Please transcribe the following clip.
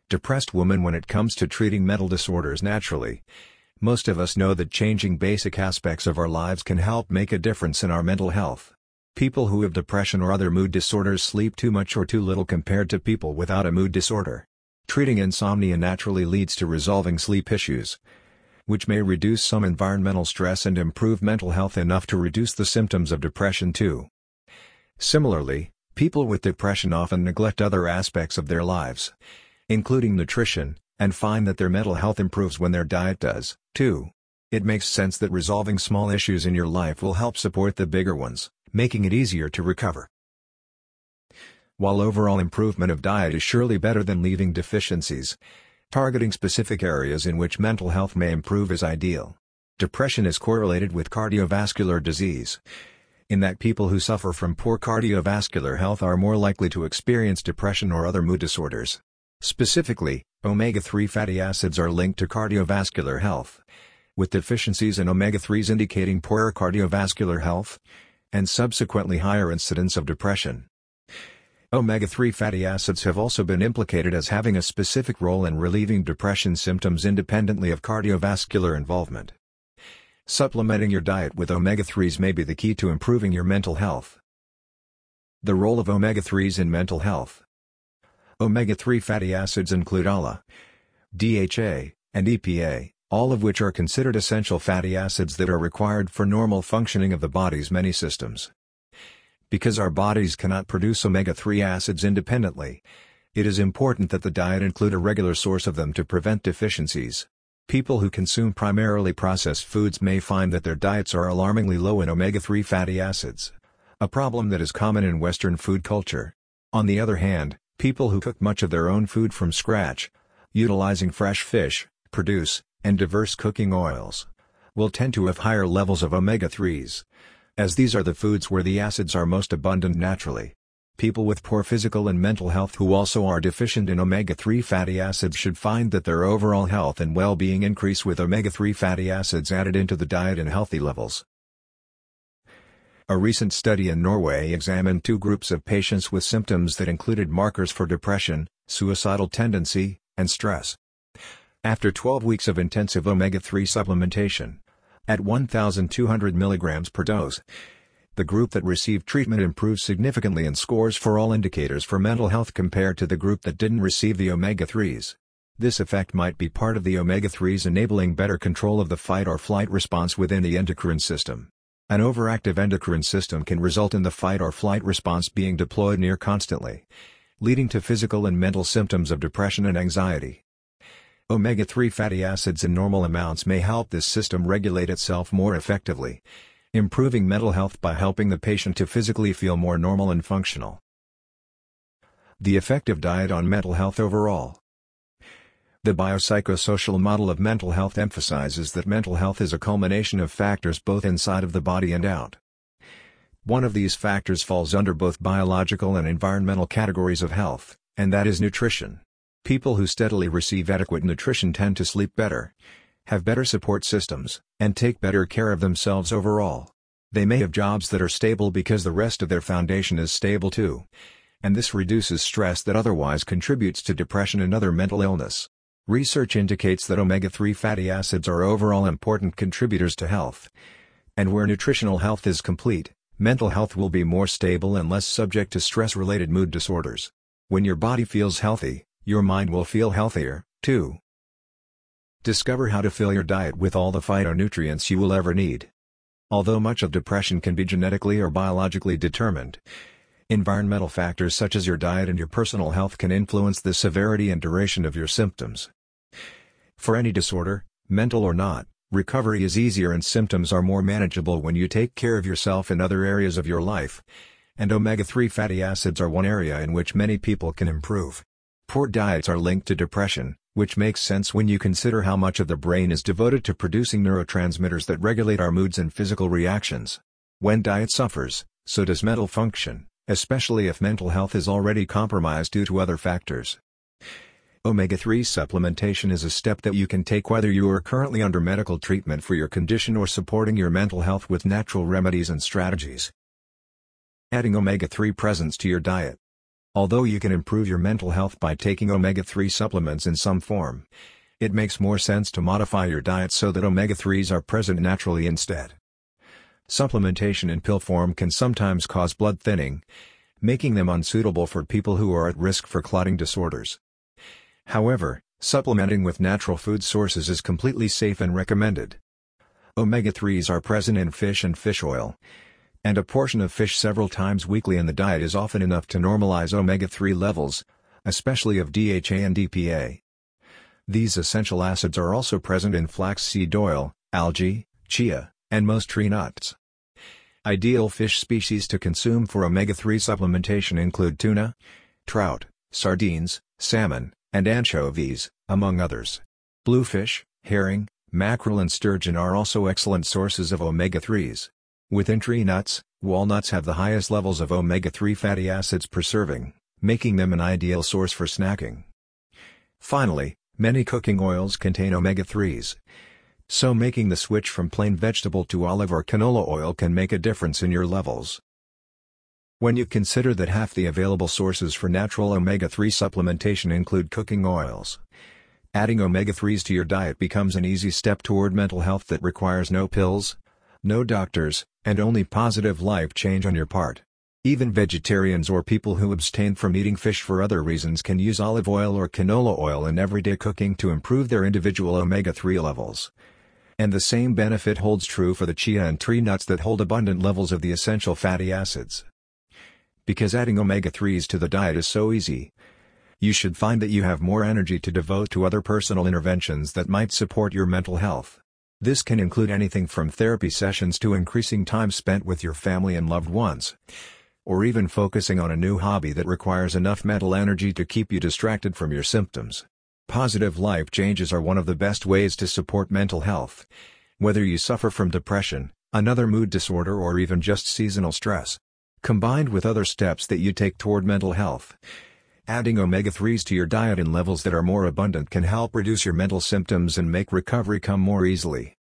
depressed woman. When it comes to treating mental disorders naturally, most of us know that changing basic aspects of our lives can help make a difference in our mental health. People who have depression or other mood disorders sleep too much or too little compared to people without a mood disorder. Treating insomnia naturally leads to resolving sleep issues, which may reduce some environmental stress and improve mental health enough to reduce the symptoms of depression too. Similarly, people with depression often neglect other aspects of their lives, including nutrition, and find that their mental health improves when their diet does, too. It makes sense that resolving small issues in your life will help support the bigger ones, making it easier to recover. While overall improvement of diet is surely better than leaving deficiencies, targeting specific areas in which mental health may improve is ideal. Depression is correlated with cardiovascular disease, in that people who suffer from poor cardiovascular health are more likely to experience depression or other mood disorders. Specifically, omega-3 fatty acids are linked to cardiovascular health, with deficiencies in omega-3s indicating poorer cardiovascular health, and subsequently higher incidence of depression. Omega-3 fatty acids have also been implicated as having a specific role in relieving depression symptoms independently of cardiovascular involvement. Supplementing your diet with omega-3s may be the key to improving your mental health. The role of omega-3s in mental health. Omega-3 fatty acids include ALA, DHA, and EPA, all of which are considered essential fatty acids that are required for normal functioning of the body's many systems. Because our bodies cannot produce omega-3 acids independently, it is important that the diet include a regular source of them to prevent deficiencies. People who consume primarily processed foods may find that their diets are alarmingly low in omega-3 fatty acids, a problem that is common in Western food culture. On the other hand, people who cook much of their own food from scratch, utilizing fresh fish, produce, and diverse cooking oils, will tend to have higher levels of omega-3s, as these are the foods where the acids are most abundant naturally. People with poor physical and mental health who also are deficient in omega-3 fatty acids should find that their overall health and well-being increase with omega-3 fatty acids added into the diet in healthy levels. A recent study in Norway examined two groups of patients with symptoms that included markers for depression, suicidal tendency, and stress. After 12 weeks of intensive omega-3 supplementation, at 1,200 mg per dose, the group that received treatment improved significantly in scores for all indicators for mental health compared to the group that didn't receive the omega-3s. This effect might be part of the omega-3s enabling better control of the fight-or-flight response within the endocrine system. An overactive endocrine system can result in the fight-or-flight response being deployed near constantly, leading to physical and mental symptoms of depression and anxiety. Omega-3 fatty acids in normal amounts may help this system regulate itself more effectively, improving mental health by helping the patient to physically feel more normal and functional. The effect of diet on mental health overall. The biopsychosocial model of mental health emphasizes that mental health is a culmination of factors both inside of the body and out. One of these factors falls under both biological and environmental categories of health, and that is nutrition. People who steadily receive adequate nutrition tend to sleep better, have better support systems, and take better care of themselves overall. They may have jobs that are stable because the rest of their foundation is stable too, and this reduces stress that otherwise contributes to depression and other mental illness. Research indicates that omega-3 fatty acids are overall important contributors to health, and where nutritional health is complete, mental health will be more stable and less subject to stress-related mood disorders. When your body feels healthy, your mind will feel healthier, too. Discover how to fill your diet with all the phytonutrients you will ever need. Although much of depression can be genetically or biologically determined, environmental factors such as your diet and your personal health can influence the severity and duration of your symptoms. For any disorder, mental or not, recovery is easier and symptoms are more manageable when you take care of yourself in other areas of your life, and omega-3 fatty acids are one area in which many people can improve. Poor diets are linked to depression, which makes sense when you consider how much of the brain is devoted to producing neurotransmitters that regulate our moods and physical reactions. When diet suffers, so does mental function, especially if mental health is already compromised due to other factors. Omega-3 supplementation is a step that you can take whether you are currently under medical treatment for your condition or supporting your mental health with natural remedies and strategies. Adding omega-3 presents to your diet. Although you can improve your mental health by taking omega-3 supplements in some form, it makes more sense to modify your diet so that omega-3s are present naturally instead. Supplementation in pill form can sometimes cause blood thinning, making them unsuitable for people who are at risk for clotting disorders. However, supplementing with natural food sources is completely safe and recommended. Omega-3s are present in fish and fish oil, and a portion of fish several times weekly in the diet is often enough to normalize omega-3 levels, especially of DHA and EPA. These essential acids are also present in flaxseed oil, algae, chia, and most tree nuts. Ideal fish species to consume for omega-3 supplementation include tuna, trout, sardines, salmon, and anchovies, among others. Bluefish, herring, mackerel and sturgeon are also excellent sources of omega-3s. Within tree nuts, walnuts have the highest levels of omega-3 fatty acids per serving, making them an ideal source for snacking. Finally, many cooking oils contain omega-3s. So making the switch from plain vegetable to olive or canola oil can make a difference in your levels. When you consider that half the available sources for natural omega-3 supplementation include cooking oils, adding omega-3s to your diet becomes an easy step toward mental health that requires no pills, no doctors, and only positive life change on your part. Even vegetarians or people who abstain from eating fish for other reasons can use olive oil or canola oil in everyday cooking to improve their individual omega-3 levels. And the same benefit holds true for the chia and tree nuts that hold abundant levels of the essential fatty acids. Because adding omega-3s to the diet is so easy, you should find that you have more energy to devote to other personal interventions that might support your mental health. This can include anything from therapy sessions to increasing time spent with your family and loved ones, or even focusing on a new hobby that requires enough mental energy to keep you distracted from your symptoms. Positive life changes are one of the best ways to support mental health, whether you suffer from depression, another mood disorder or even just seasonal stress. Combined with other steps that you take toward mental health, adding omega-3s to your diet in levels that are more abundant can help reduce your mental symptoms and make recovery come more easily.